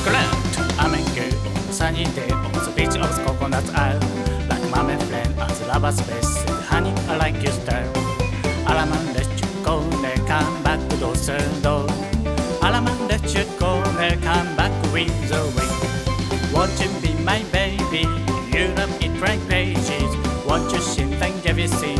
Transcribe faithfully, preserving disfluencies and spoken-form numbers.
Grand, I'm in good on a sunny day on the beach of the coconut isle. Like mom and friend at the lover's space, said, honey, I like your style. Alaman let you go, they come back to those door. Alaman let you go, they come back with the wind. Won't you be my baby? You love it like pages. Won't you sing thank everything?